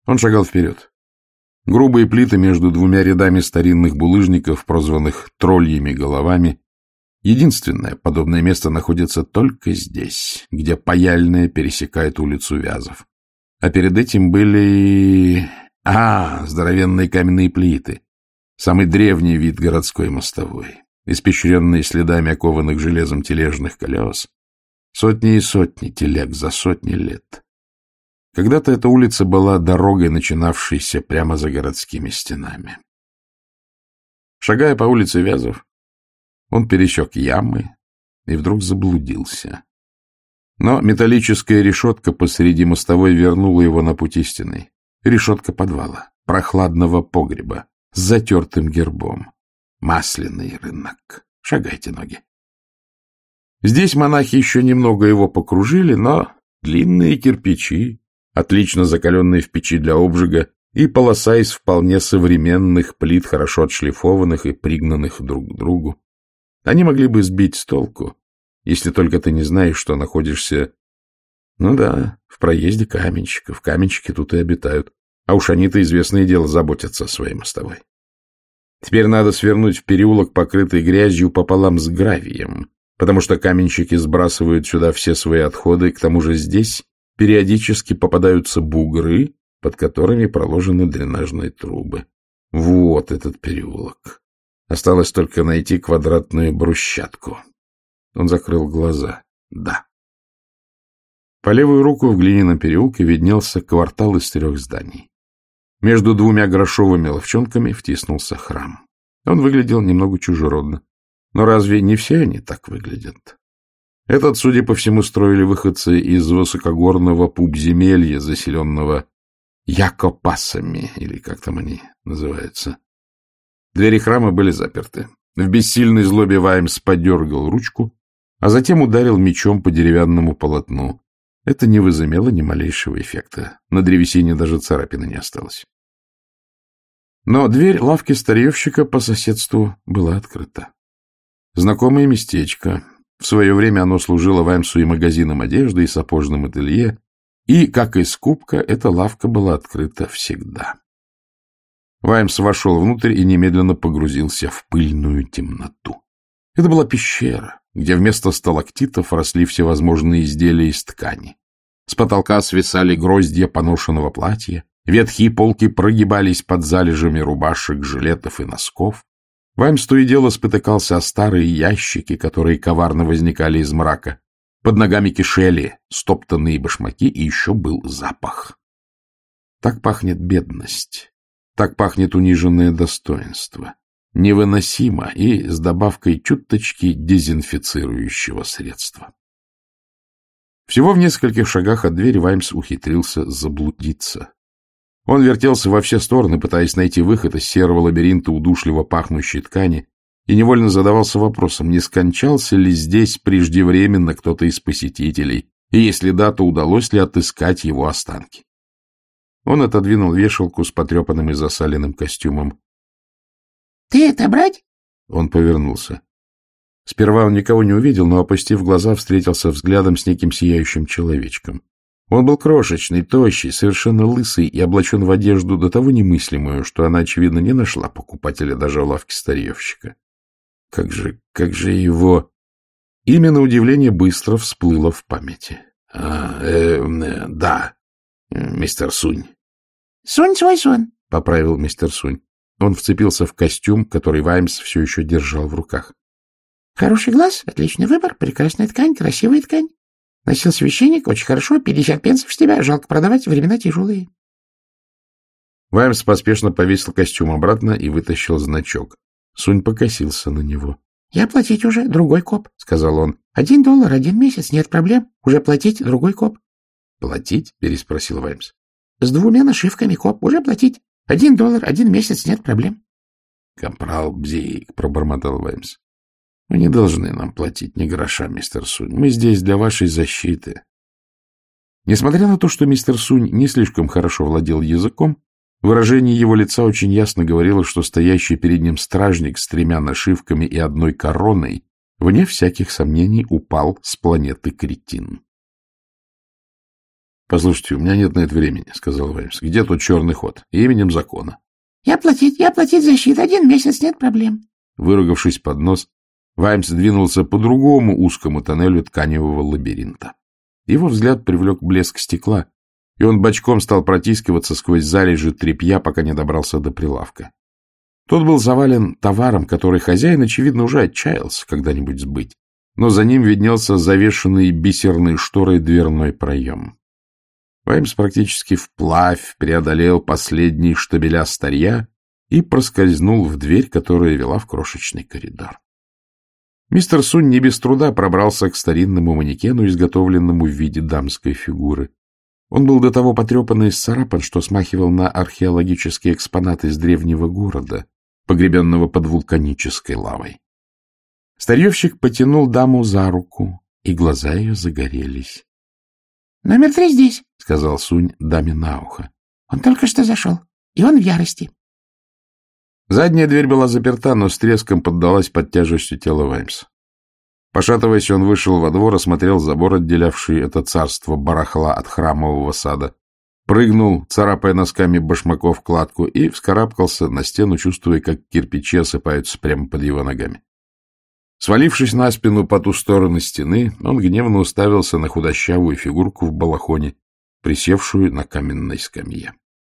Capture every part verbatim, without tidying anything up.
Он шагал вперед. Грубые плиты между двумя рядами старинных булыжников, прозванных тролльими головами. Единственное подобное место находится только здесь, где Паяльная пересекает улицу Вязов. А перед этим были... А, здоровенные каменные плиты. Самый древний вид городской мостовой, испещренные следами окованных железом тележных колес. Сотни и сотни телег за сотни лет. Когда-то эта улица была дорогой, начинавшейся прямо за городскими стенами. Шагая по улице Вязов, он пересек ямы и вдруг заблудился. Но металлическая решетка посреди мостовой вернула его на путь истинный. Решетка подвала, прохладного погреба, с затертым гербом. Масляный рынок. Шагайте, ноги. Здесь монахи еще немного его покружили, но длинные кирпичи, отлично закаленные в печи для обжига, и полоса из вполне современных плит, хорошо отшлифованных и пригнанных друг к другу. Они могли бы сбить с толку, если только ты не знаешь, что находишься... Ну да, в проезде каменщиков. Каменщики тут и обитают. А уж они-то, известное дело, заботятся о своей мостовой. Теперь надо свернуть в переулок, покрытый грязью пополам с гравием, потому что каменщики сбрасывают сюда все свои отходы, к тому же здесь периодически попадаются бугры, под которыми проложены дренажные трубы. Вот этот переулок. Осталось только найти квадратную брусчатку. Он закрыл глаза. Да. По левую руку в глиняном переулке виднелся квартал из трех зданий. Между двумя грошовыми ловчонками втиснулся храм. Он выглядел немного чужеродно. Но разве не все они так выглядят? Этот, судя по всему, строили выходцы из высокогорного пубземелья, заселенного якопасами, или как там они называются. Двери храма были заперты. В бессильной злобе Ваймс подергал ручку, а затем ударил мечом по деревянному полотну. Это не возымело ни малейшего эффекта. На древесине даже царапины не осталось. Но дверь лавки старьевщика по соседству была открыта. Знакомое местечко. В свое время оно служило Ваймсу и магазином одежды, и сапожным ателье, и, как и скупка, эта лавка была открыта всегда. Ваймс вошел внутрь и немедленно погрузился в пыльную темноту. Это была пещера, где вместо сталактитов росли всевозможные изделия из ткани. С потолка свисали гроздья поношенного платья, ветхие полки прогибались под залежами рубашек, жилетов и носков. Ваймс то и дело спотыкался о старые ящики, которые коварно возникали из мрака. Под ногами кишели стоптанные башмаки, и еще был запах. Так пахнет бедность, так пахнет униженное достоинство. Невыносимо и с добавкой чуточки дезинфицирующего средства. Всего в нескольких шагах от двери Ваймс ухитрился заблудиться. Он вертелся во все стороны, пытаясь найти выход из серого лабиринта удушливо пахнущей ткани, и невольно задавался вопросом, не скончался ли здесь преждевременно кто-то из посетителей, и если да, то удалось ли отыскать его останки. Он отодвинул вешалку с потрепанным и засаленным костюмом. — Ты это брать? Он повернулся. Сперва он никого не увидел, но, опустив глаза, встретился взглядом с неким сияющим человечком. Он был крошечный, тощий, совершенно лысый и облачен в одежду до того немыслимую, что она, очевидно, не нашла покупателя даже в лавке старьевщика. Как же, как же его... Имя, на удивление, быстро всплыло в памяти. А, э, э, да, мистер Сунь. — Сунь свой сон, — поправил мистер Сунь. Он вцепился в костюм, который Ваймс все еще держал в руках. — Хороший глаз, отличный выбор, прекрасная ткань, красивая ткань. Носил священник, очень хорошо, пятьдесят пенсов с тебя, жалко продавать, времена тяжелые. Ваймс поспешно повесил костюм обратно и вытащил значок. Сунь покосился на него. — Я платить уже, другой коп, — сказал он. — Один доллар, один месяц, нет проблем, уже платить, другой коп. — Платить? — переспросил Ваймс. — С двумя нашивками, коп, уже платить. Один доллар, один месяц, нет проблем. — Капрал Бзик, — пробормотал Ваймс. — Вы не должны нам платить ни гроша, мистер Сунь. Мы здесь для вашей защиты. Несмотря на то, что мистер Сунь не слишком хорошо владел языком, выражение его лица очень ясно говорило, что стоящий перед ним стражник с тремя нашивками и одной короной, вне всяких сомнений, упал с планеты Кретин. — Послушайте, у меня нет на это времени, — сказал Ваймс. — Где тут черный ход? Именем закона. — Я платить, я платить за щит. Один месяц, нет проблем. Выругавшись под нос, Ваймс двинулся по другому узкому тоннелю тканевого лабиринта. Его взгляд привлек блеск стекла, и он бочком стал протискиваться сквозь залежи тряпья, пока не добрался до прилавка. Тот был завален товаром, который хозяин, очевидно, уже отчаялся когда-нибудь сбыть, но за ним виднелся завешенный бисерной шторой дверной проем. Ваймс практически вплавь преодолел последние штабеля старья и проскользнул в дверь, которая вела в крошечный коридор. Мистер Сунь не без труда пробрался к старинному манекену, изготовленному в виде дамской фигуры. Он был до того потрепан и исцарапан, что смахивал на археологические экспонаты из древнего города, погребенного под вулканической лавой. Старьевщик потянул даму за руку, и глаза ее загорелись. — Номер три здесь, — сказал Сунь даме на ухо. — Он только что зашел, и он в ярости. Задняя дверь была заперта, но с треском поддалась под тяжестью тела Ваймса. Пошатываясь, он вышел во двор, осмотрел забор, отделявший это царство барахла от храмового сада, прыгнул, царапая носками башмаков кладку, и вскарабкался на стену, чувствуя, как кирпичи осыпаются прямо под его ногами. Свалившись на спину по ту сторону стены, он гневно уставился на худощавую фигурку в балахоне, присевшую на каменной скамье.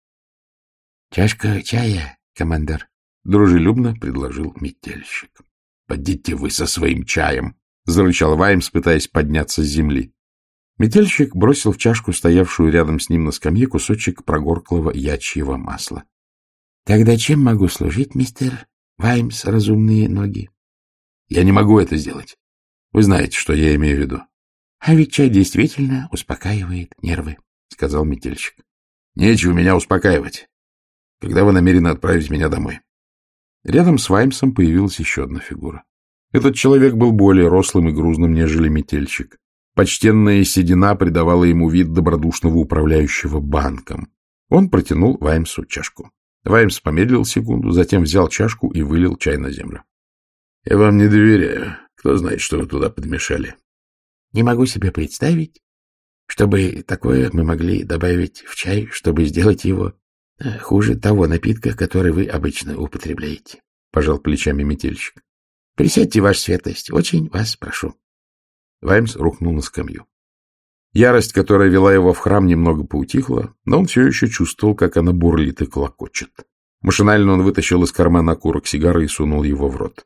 — Чашка чая, командир, — дружелюбно предложил метельщик. — Подите вы со своим чаем! — зарычал Ваймс, пытаясь подняться с земли. Метельщик бросил в чашку, стоявшую рядом с ним на скамье, кусочек прогорклого ячьего масла. — Тогда чем могу служить, мистер Ваймс, разумные ноги? — Я не могу это сделать. Вы знаете, что я имею в виду. — А ведь чай действительно успокаивает нервы, — сказал метельщик. — Нечего меня успокаивать. Когда вы намерены отправить меня домой? Рядом с Ваймсом появилась еще одна фигура. Этот человек был более рослым и грузным, нежели метельщик. Почтенная седина придавала ему вид добродушного управляющего банком. Он протянул Ваймсу чашку. Ваймс помедлил секунду, затем взял чашку и вылил чай на землю. — Я вам не доверяю. Кто знает, что вы туда подмешали? — Не могу себе представить, чтобы такое мы могли добавить в чай, чтобы сделать его хуже того напитка, который вы обычно употребляете, — пожал плечами метельщик. — Присядьте, ваша светлость, очень вас прошу. Ваймс рухнул на скамью. Ярость, которая вела его в храм, немного поутихла, но он все еще чувствовал, как она бурлит и клокочет. Машинально он вытащил из кармана окурок сигары и сунул его в рот.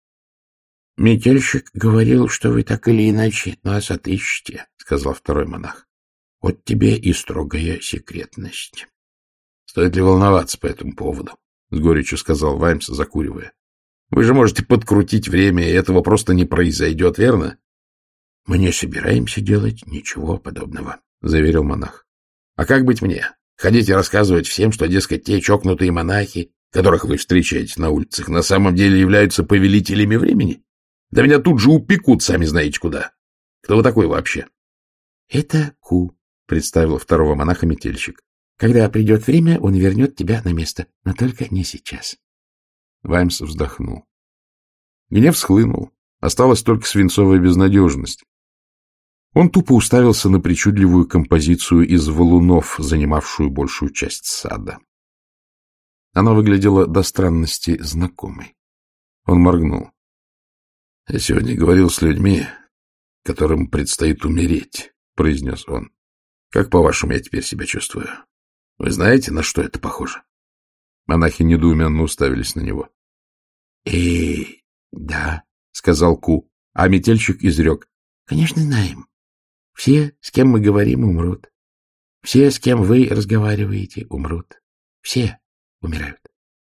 — Метельщик говорил, что вы так или иначе нас отыщете, — сказал второй монах. — Вот тебе и строгая секретность. — Стоит ли волноваться по этому поводу? — с горечью сказал Ваймс, закуривая. — Вы же можете подкрутить время, и этого просто не произойдет, верно? — Мы не собираемся делать ничего подобного, — заверил монах. — А как быть мне? Ходить и рассказывать всем, что, дескать, те чокнутые монахи, которых вы встречаете на улицах, на самом деле являются повелителями времени? Да меня тут же упекут, сами знаете куда. Кто вы такой вообще? — Это Ку, — представил второго монаха метельщик. — Когда придет время, он вернет тебя на место, но только не сейчас. Ваймс вздохнул. Гнев схлынул. Осталась только свинцовая безнадежность. Он тупо уставился на причудливую композицию из валунов, занимавшую большую часть сада. Она выглядела до странности знакомой. Он моргнул. — Я сегодня говорил с людьми, которым предстоит умереть, — произнес он. — Как, по-вашему, я теперь себя чувствую? Вы знаете, на что это похоже? Монахи недоуменно уставились на него. — Э, да, — сказал Ку, а метельщик изрек. — Конечно, знаем. Все, с кем мы говорим, умрут. Все, с кем вы разговариваете, умрут. Все умирают.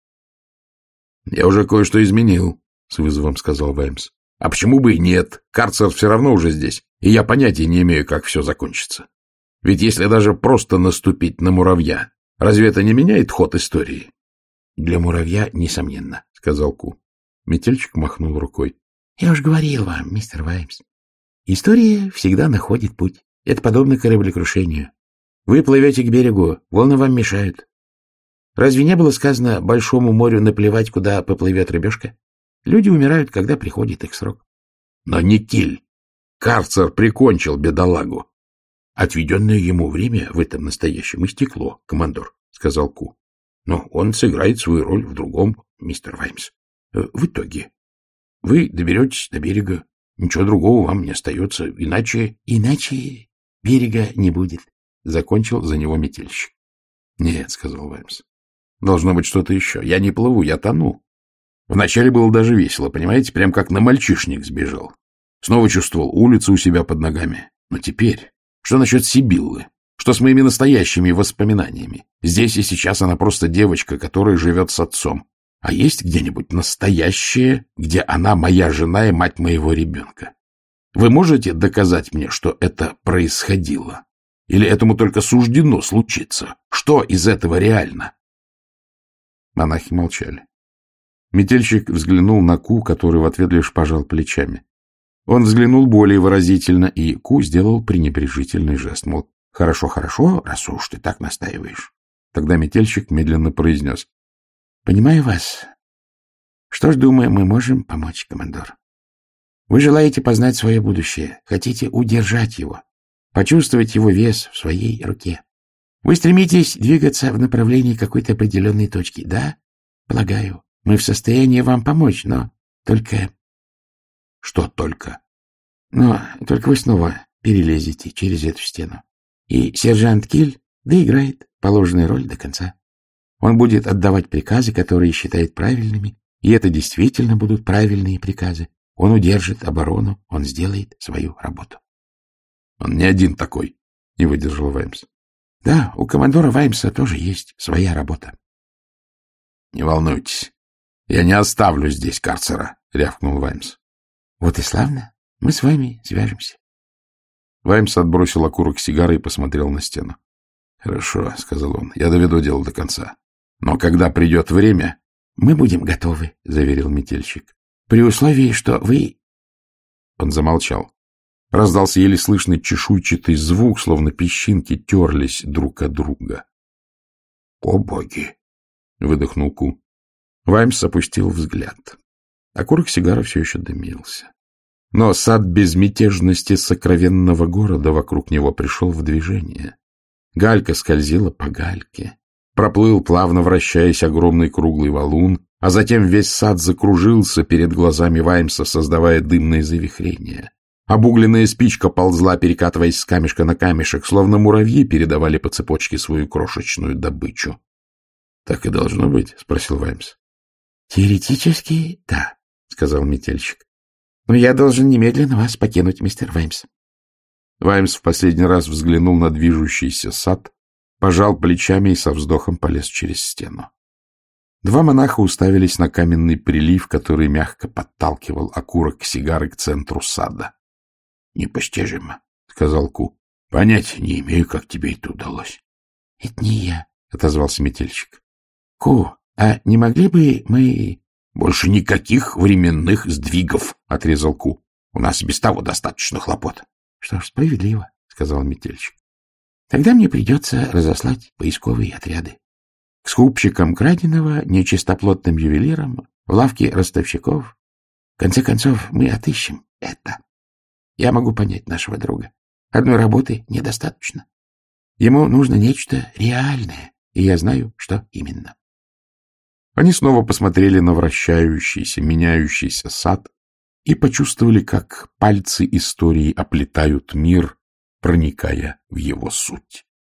— Я уже кое-что изменил, — с вызовом сказал Ваймс. — А почему бы и нет? Карцер все равно уже здесь, и я понятия не имею, как все закончится. Ведь если даже просто наступить на муравья, разве это не меняет ход истории? — Для муравья, несомненно, — сказал Ку. Метельщик махнул рукой. — Я уж говорил вам, мистер Ваймс. История всегда находит путь. Это подобно кораблекрушению. Вы плывете к берегу, волны вам мешают. Разве не было сказано большому морю наплевать, куда поплывет рыбешка? Люди умирают, когда приходит их срок. Но не Киль. Карцер прикончил бедолагу. — Отведенное ему время в этом настоящем истекло, командор, — сказал Ку. — Но он сыграет свою роль в другом, мистер Ваймс. В итоге вы доберетесь до берега, ничего другого вам не остается, иначе... — Иначе берега не будет, — закончил за него метельщик. — Нет, — сказал Ваймс, — должно быть что-то еще. Я не плыву, я тону. Вначале было даже весело, понимаете, прям как на мальчишник сбежал. Снова чувствовал улицу у себя под ногами. Но теперь... Что насчет Сибиллы? Что с моими настоящими воспоминаниями? Здесь и сейчас она просто девочка, которая живет с отцом. А есть где-нибудь настоящее, где она моя жена и мать моего ребенка? Вы можете доказать мне, что это происходило? Или этому только суждено случиться? Что из этого реально? Монахи молчали. Метельщик взглянул на Ку, который в ответ лишь пожал плечами. Он взглянул более выразительно, и Ку сделал пренебрежительный жест, мол, «Хорошо, хорошо, раз уж ты так настаиваешь». Тогда метельщик медленно произнес, «Понимаю вас. Что ж, думаю, мы можем помочь, командор. Вы желаете познать свое будущее, хотите удержать его, почувствовать его вес в своей руке. Вы стремитесь двигаться в направлении какой-то определенной точки, да? Полагаю, мы в состоянии вам помочь, но только... Что только? Но только вы снова перелезете через эту стену. И сержант Киль доиграет положенную роль до конца. Он будет отдавать приказы, которые считает правильными, и это действительно будут правильные приказы. Он удержит оборону, он сделает свою работу. Он не один такой, не выдержал Ваймс. Да, у командора Ваймса тоже есть своя работа. Не волнуйтесь, я не оставлю здесь карцера, рявкнул Ваймс. Вот и славно. Мы с вами свяжемся. Ваймс отбросил окурок сигары и посмотрел на стену. — Хорошо, — сказал он, — я доведу дело до конца. Но когда придет время... — Мы будем готовы, — заверил метельщик. — При условии, что вы... Он замолчал. Раздался еле слышный чешуйчатый звук, словно песчинки терлись друг от друга. — О, боги! — выдохнул Ку. Ваймс опустил взгляд. Окурок сигары все еще дымился. Но сад безмятежности сокровенного города вокруг него пришел в движение. Галька скользила по гальке. Проплыл, плавно вращаясь, огромный круглый валун, а затем весь сад закружился перед глазами Ваймса, создавая дымное завихрение. Обугленная спичка ползла, перекатываясь с камешка на камешек, словно муравьи передавали по цепочке свою крошечную добычу. — Так и должно быть? — спросил Ваймс. — Теоретически, да, — сказал метельщик. — Но я должен немедленно вас покинуть, мистер Ваймс. Ваймс в последний раз взглянул на движущийся сад, пожал плечами и со вздохом полез через стену. Два монаха уставились на каменный прилив, который мягко подталкивал окурок сигары к центру сада. — Непостижимо, — сказал Ку. — Понятия не имею, как тебе это удалось. — Это не я, — отозвался метельщик. — Ку, а не могли бы мы... — Больше никаких временных сдвигов, — отрезал Ку. — У нас без того достаточно хлопот. — Что ж, справедливо, — сказал метельщик. — Тогда мне придется разослать поисковые отряды. К скупщикам краденого, нечистоплотным ювелирам, в лавке ростовщиков. В конце концов, мы отыщем это. Я могу понять нашего друга. Одной работы недостаточно. Ему нужно нечто реальное, и я знаю, что именно. Они снова посмотрели на вращающийся, меняющийся сад и почувствовали, как пальцы истории оплетают мир, проникая в его суть.